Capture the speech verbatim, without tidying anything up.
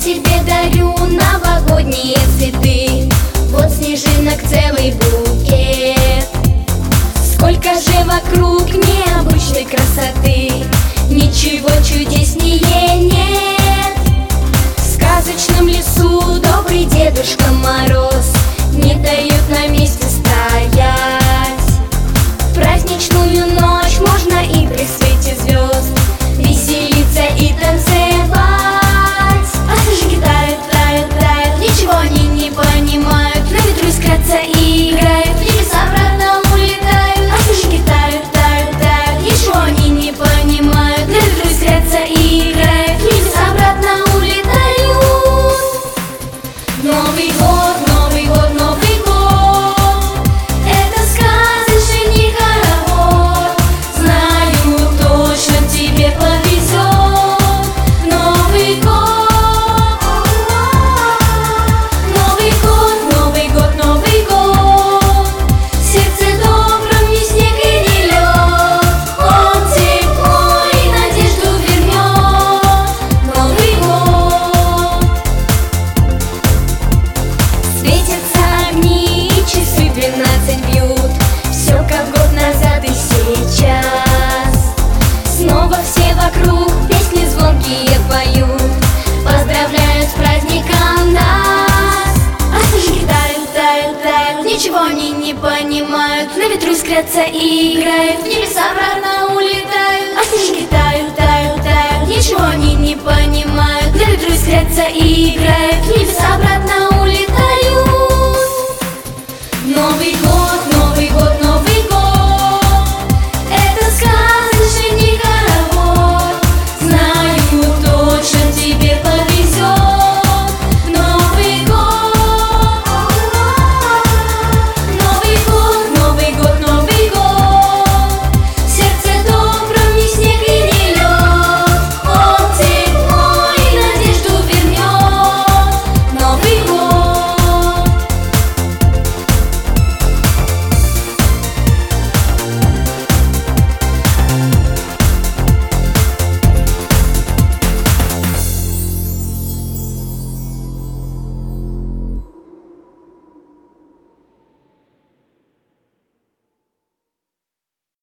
тебе дарю новогодние цветы. Вот снежинок целый букет. Сколько же вокруг необычной красоты, ничего чудеснее нет. В сказочном лесу добрый Дедушка Мороз не дает на месте стоять. В праздничную ночь можно и при свете звезд веселиться и танцевать. А снежинки тают, тают, тают, ничего они не понимают, на ветру искрятся и играют, в небеса обратно улетают. А снежинки тают, тают, тают, ничего они не понимают, на ветру искрятся и играют, в небеса обратно улетают. Новый год, Новый год, Новый год, это сказочный хоровод. Знаю, точно тебе повезет. Новый год, Новый год, Новый год, Новый год. В сердце добром ни снег и ни лед. Он тепло и надежду вернет. Новый год. Светятся огни и часы двенадцать бьют. Все как год назад и сейчас. Снова все вокруг песни звонкие поют, поздравляют с праздником нас. А снежинки тают, тают, тают, ничего они не понимают, на ветру искрятся и играют, в небеса обратно улетают. А снежинки тают, тают, тают, ничего они не понимают, на ветру искрятся и играют, в